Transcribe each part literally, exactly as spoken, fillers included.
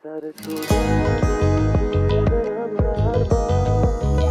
سر تو دلم هر بار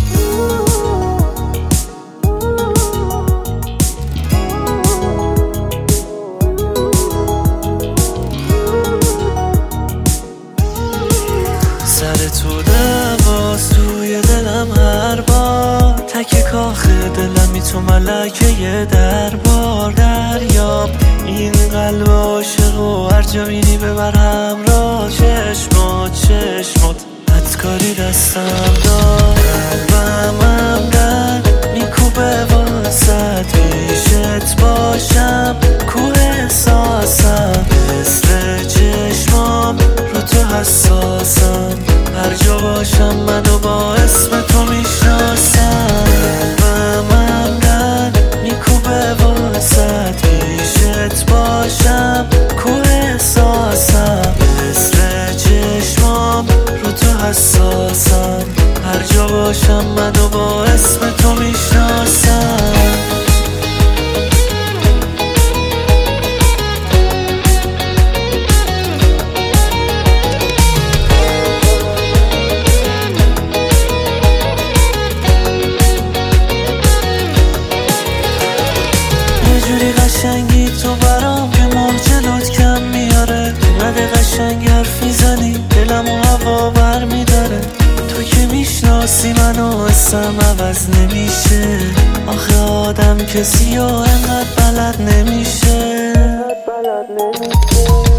سر تو دواست روی دلم هر بار تک کاخ دلمی تو ملکه دربار دریاب این قلب عاشق و هر جا میری ببر همراه چشمات چشمات بدکاری دستم دار قلبم هم در میکوبه واسد پیشت باشم کوه احساسم مثل چشمام رو تو حساسم هر جا باشم منو با اسم تو میشناسم قلبم هم در میکوبه واسد پیشت باشم کوه احساسم مثل چشمام رو تو حساسم هر جا باشم منو با اسم تو میشناسم جوری قشنگی تو برام که موج جلوت کم میاره نده قشنگ حرف میزنی دلم و هوا بر میداره تو که میشناسی منو اسم عوض نمیشه آخه آدم کسی و انقدر بلد نمیشه